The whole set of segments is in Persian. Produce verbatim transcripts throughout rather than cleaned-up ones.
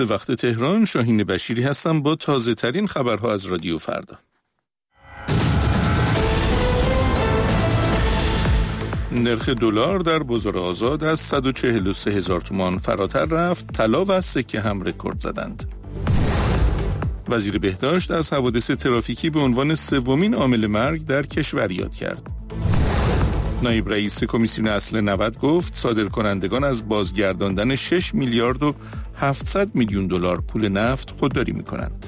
به وقت تهران، شاهین بشیری هستم با تازه ترین خبرها از رادیو فردا. نرخ دلار در بازار آزاد از صد و چهل و سه هزار تومان فراتر رفت. طلا و سکه هم رکورد زدند. وزیر بهداشت از حوادث ترافیکی به عنوان سومین عامل مرگ در کشور یاد کرد. نایب رئیس کمیسیون اصل نود گفت صادرکنندگان از بازگرداندن شش میلیارد و هفتصد میلیون دلار پول نفت خودداری می‌کنند.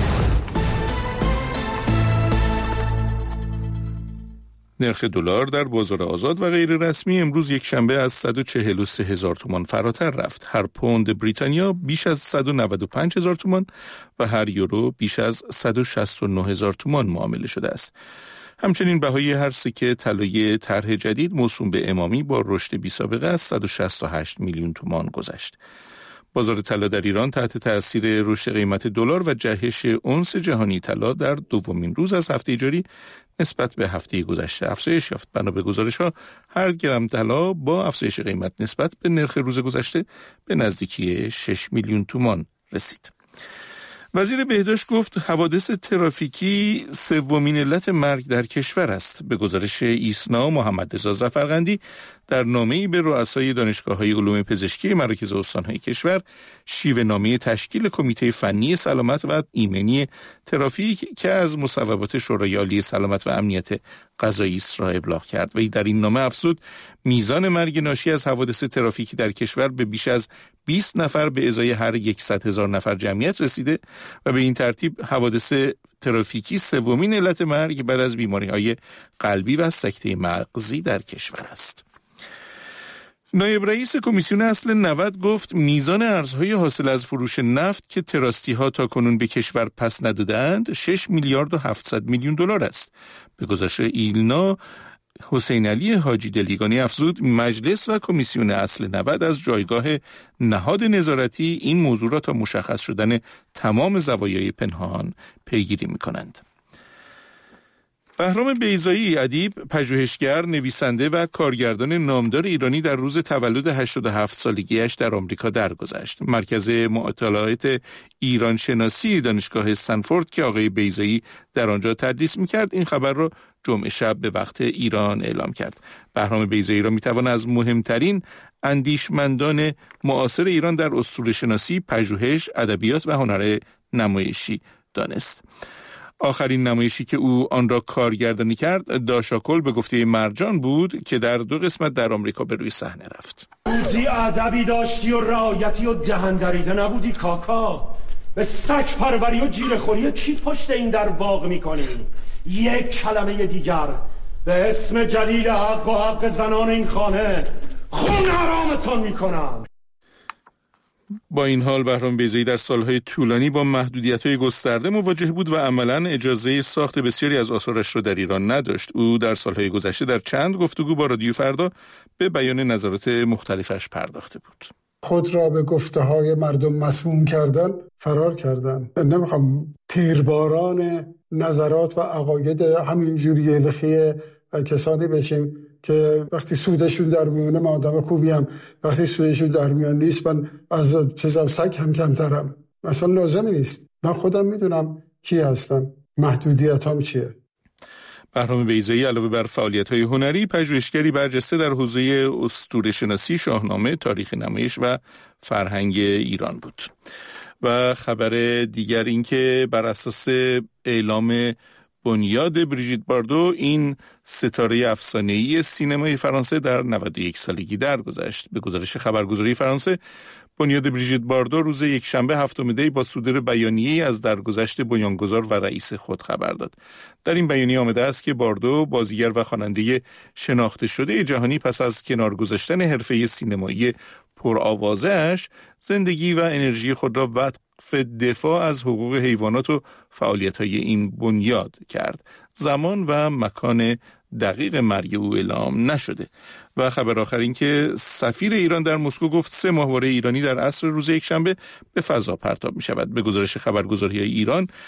نرخ دلار در بازار آزاد و غیر رسمی امروز یک شنبه از صد و چهل و سه هزار تومان فراتر رفت. هر پوند بریتانیا بیش از صد و نود و پنج هزار تومان و هر یورو بیش از صد و شصت و نه هزار تومان معامله شده است. همچنین بهای هر سکه طلای طرح جدید موسوم به امامی با رشد بی‌سابقه از صد و شصت و هشت میلیون تومان گذشت. بازار طلا در ایران تحت تاثیر رشد قیمت دلار و جهش اونس جهانی طلا در دومین روز از هفته جاری نسبت به هفته گذشته افزایش یافت. بنا به گزارش‌ها هر گرم طلا با افزایش قیمت نسبت به نرخ روز گذشته به نزدیکی شش میلیون تومان رسید. وزیر بهداشت گفت حوادث ترافیکی سومین علت مرگ در کشور است. به گزارش ایسنا، محمد رضا ظفرقندی در نامه‌ای به رؤسای دانشگاه‌های علوم پزشکی مراکز استان‌های کشور شیوه نامه تشکیل کمیته فنی سلامت و ایمنی ترافیک که از مصوبات شورای عالی سلامت و امنیت غذایی است را ابلاغ کرد و در این نامه افزود میزان مرگ ناشی از حوادث ترافیکی در کشور به بیش از بیست نفر به ازای هر صد هزار نفر جمعیت رسیده و به این ترتیب حوادث ترافیکی سومین علت مرگ بعد از بیماری‌های قلبی و سکته مغزی در کشور است. نایب رئیس کمیسیون اصل نود گفت میزان ارزهای حاصل از فروش نفت که تراستی ها تا کنون به کشور پس ندادند شش میلیارد و هفتصد میلیون دلار است. به گزارش ایلنا، حسین علی حاجی دلیگانی افزود مجلس و کمیسیون اصل نود از جایگاه نهاد نظارتی این موضوع را تا مشخص شدن تمام زوایای پنهان پیگیری می‌کنند. بهرام بیضایی، ادیب، پژوهشگر، نویسنده و کارگردان نامدار ایرانی در روز تولد هشتاد و هفت سالگیش در آمریکا درگذشت. مرکز مطالعات ایران شناسی دانشگاه استنفورد که آقای بیضایی در آنجا تدریس می‌کرد این خبر را جمعه شب به وقت ایران اعلام کرد. بهرام بیضایی را می‌توان از مهمترین اندیشمندان معاصر ایران در اسطوره‌شناسی، پژوهش، ادبیات و هنر نمایشی دانست. آخرین نمایشی که او آن را کارگردانی کرد داشاکل به گفته مرجان بود که در دو قسمت در آمریکا به روی صحنه رفت. روزی ادبی داشتی و رعایتی و دهندریده نبودی کاکا، به سگ پروری و جیره‌خوری کی پشت این در واقع میکنی؟ یک کلمه دیگر به اسم جلیل حق و حق زنان این خانه خون حرامتان میکنم. با این حال بهرام بیضایی در سالهای طولانی با محدودیت‌های گسترده مواجه بود و عملاً اجازه ساخت بسیاری از آثارش را در ایران نداشت. او در سالهای گذشته در چند گفتگو با رادیو فردا به بیان نظرات مختلفش پرداخته بود. خود را به گفته‌های مردم مسموم کردن، فرار کردن. نمیخوام تیرباران نظرات و عقاید همین جوری الخی کسانی بشیم که وقتی سودشون در میونه من آدم خوبیم، وقتی سودشون در میان نیست من از چیزم سگ هم کمترم. مثلا لازمی نیست. من خودم میدونم کی هستم، محدودیتام چیه. بهرام بیضایی علاوه بر فعالیت‌های هنری، پژوهشگری برجسته در حوزه اسطوره‌شناسی، شاهنامه، تاریخ نمایش و فرهنگ ایران بود. و خبر دیگر این که بر اساس اعلام بنیاد بریژیت باردو این ستاره افسانه‌ای سینمای فرانسه در نود و یک سالگی درگذشت. به گزارش خبرگزاری فرانسه، بنیاد بریژیت باردو روز یکشنبه هفتم دی با صدور بیانیه‌ای از درگذشت بنیانگذار و رئیس خود خبر داد. در این بیانیه آمده است که باردو، بازیگر و خواننده شناخته شده جهانی، پس از کنار گذاشتن حرفه سینمایی پرآوازه‌اش، زندگی و انرژی خود را وقف دفاع از حقوق حیوانات و فعالیت‌های این بنیاد کرد. زمان و مکان دقیق مرگ او اعلام نشده. و خبر آخر این که سفیر ایران در مسکو گفت سه ماهواره ایرانی در عصر روز یکشنبه به فضا پرتاب می شود. به گزارش خبرگزاری ایران،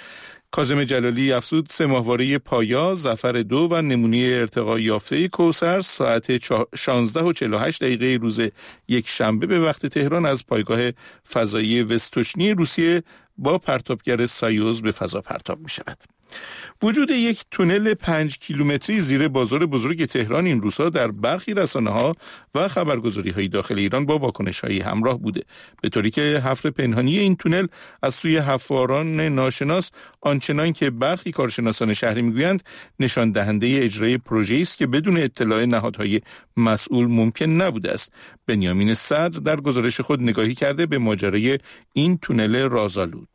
کاظم جلالی افزود سه ماهواره پایا، ظفر دو و نمونه ارتقا یافته کوثر ساعت شانزده و چهل و هشت دقیقه روز یک شنبه به وقت تهران از پایگاه فضایی وستوشنی روسیه با پرتابگر سایوز به فضا پرتاب می شود. وجود یک تونل پنج کیلومتری زیر بازار بزرگ تهران این روزها در برخی رسانه‌ها و خبرگزاری‌های داخل ایران با واکنش‌های همراه بوده، به طوری که حفر پنهانی این تونل از سوی حفاران ناشناس آنچنان که برخی کارشناسان شهری میگویند نشان دهنده اجرای پروژه‌ای است که بدون اطلاع نهادهای مسئول ممکن نبوده است. بنیامین صدر در گزارش خود نگاهی کرده به ماجرای این تونل رازآلود.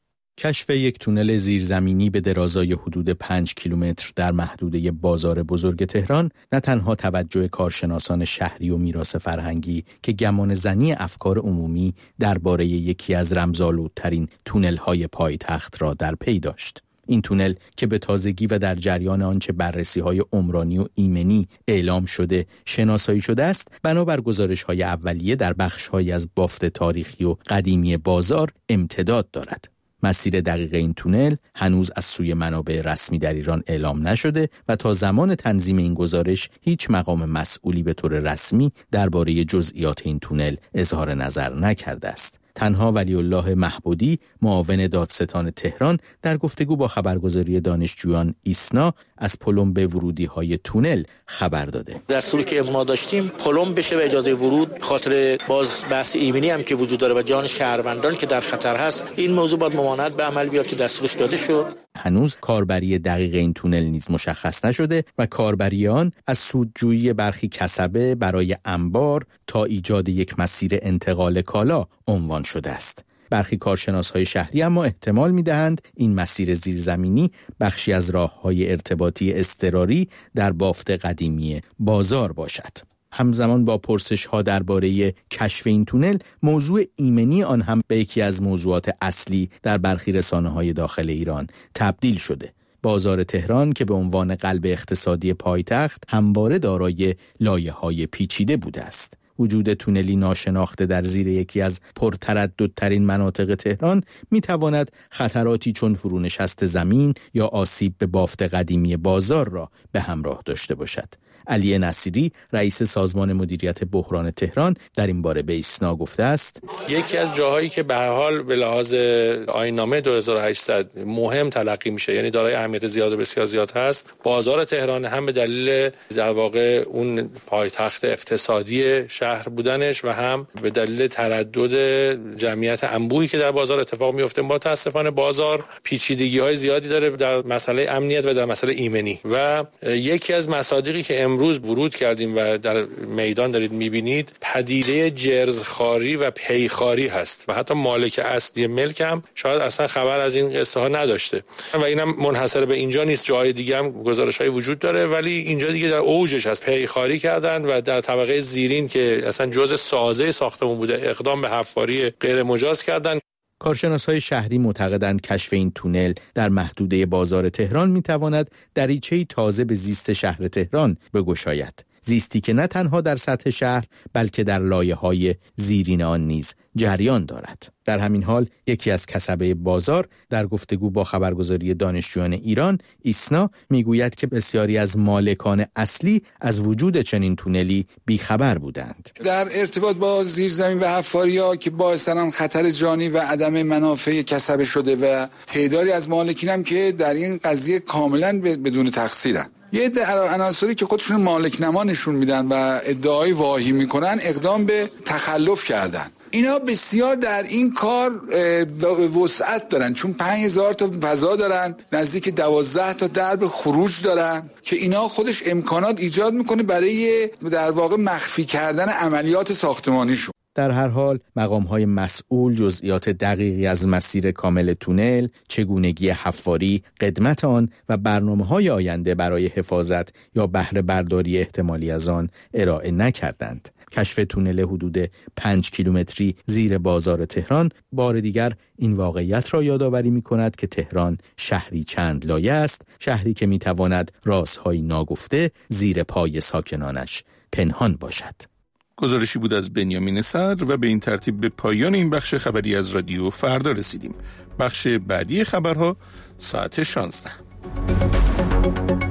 کشف یک تونل زیرزمینی به درازای حدود پنج کیلومتر در محدوده بازار بزرگ تهران نه تنها توجه کارشناسان شهری و میراث فرهنگی که گمان زنی افکار عمومی درباره یکی از رمزآلودترین تونل‌های پایتخت را در پی داشت. این تونل که به تازگی و در جریان آنچه بررسی‌های عمرانی و ایمنی اعلام شده شناسایی شده است، بنابر گزارش‌های اولیه در بخش‌هایی از بافت تاریخی و قدیمی بازار امتداد دارد. مسیر دقیق این تونل هنوز از سوی منابع رسمی در ایران اعلام نشده و تا زمان تنظیم این گزارش هیچ مقام مسئولی به طور رسمی درباره جزئیات این تونل اظهار نظر نکرده است. تنها ولی الله محبودی معاون دادستان تهران در گفتگو با خبرگزاری دانشجویان ایسنا از پلم به ورودی های تونل خبر داده. دستوری که ما داشتیم پلم بشه و اجازه ورود، خاطر باز بحث ایمنی هم که وجود داره و جان شهروندان که در خطر هست، این موضوع باید ممانعت به عمل بیاد که دستورش داده شد. هنوز کاربری دقیق این تونل نیز مشخص نشده و کاربری آن از سودجویی برخی کسبه برای انبار تا ایجاد یک مسیر انتقال کالا عنوان شده است. برخی کارشناس‌های شهری اما احتمال می‌دهند این مسیر زیرزمینی بخشی از راه‌های ارتباطی اضطراری در بافت قدیمی بازار باشد. همزمان با پرسش‌ها درباره کشف این تونل، موضوع ایمنی آن هم به یکی از موضوعات اصلی در برخی رسانه‌های داخل ایران تبدیل شده. بازار تهران که به عنوان قلب اقتصادی پایتخت همواره دارای لایه‌های پیچیده بوده است. وجود تونلی ناشناخته در زیر یکی از پرترددترین مناطق تهران می‌تواند خطراتی چون فرونشست زمین یا آسیب به بافت قدیمی بازار را به همراه داشته باشد. علی نصیری رئیس سازمان مدیریت بحران تهران در این باره به ایسنا گفته است: یکی از جاهایی که به هر حال به لحاظ آیین‌نامه دو هزار و هشتصد مهم تلقی میشه، یعنی دارای اهمیت زیاد و بسیار زیاد هست، بازار تهران، هم به دلیل در واقع اون پایتخت اقتصادی شهر بودنش و هم به دلیل تردد جمعیت انبوهی که در بازار اتفاق میفته. متاسفانه بازار پیچیدگی‌های زیادی داره در مسئله امنیت و در مسئله ایمنی و یکی از مصادیقی که امروز ورود کردیم و در میدان دارید میبینید پدیده جرزخواری و پیخواری هست و حتی مالک اصلی ملک هم شاید اصلا خبر از این قصه ها نداشته و اینم منحصر به اینجا نیست، جای دیگه هم گزارش‌های وجود داره، ولی اینجا دیگه در اوجش هست. پیخواری کردن و در طبقه زیرین که اصلا جزء سازه ساختمون بوده اقدام به حفاری غیر مجاز کردن. کارشناس‌های شهری معتقدند کشف این تونل در محدوده بازار تهران می‌تواند دریچه‌ای تازه به زیست شهر تهران بگشاید. زیستی که نه تنها در سطح شهر بلکه در لایه‌های زیرین آن نیز جریان دارد. در همین حال یکی از کسبه بازار در گفتگو با خبرگزاری دانشجویان ایران ایسنا میگوید که بسیاری از مالکان اصلی از وجود چنین تونلی بیخبر بودند. در ارتباط با زیرزمین و حفاری‌ها که باعث هم خطر جانی و عدم منافع کسبه شده و تعدادی از مالکین هم که در این قضیه کاملا بدون تقصیرن. یه عده عناصری که خودشون مالک نما نشون میدن و ادعای واهی میکنن اقدام به تخلف کردن. اینا بسیار در این کار وسعت دارن، چون پنج هزار تا فضا دارن، نزدیک دوازده تا درب خروج دارن که اینا خودش امکانات ایجاد میکنه برای در واقع مخفی کردن عملیات ساختمانیشون. در هر حال مقام‌های مسئول جزئیات دقیقی از مسیر کامل تونل، چگونگی حفاری، قدمت آن و برنامه‌های آینده برای حفاظت یا بهره برداری احتمالی از آن ارائه نکردند. کشف تونل حدود پنج کیلومتری زیر بازار تهران بار دیگر این واقعیت را یادآوری می‌کند که تهران شهری چند لایه است، شهری که می‌تواند رازهای ناگفته زیر پای ساکنانش پنهان باشد. گزارشی بود از بنیامین صدر و به این ترتیب به پایان این بخش خبری از رادیو فردا رسیدیم. بخش بعدی خبرها ساعت شانزده.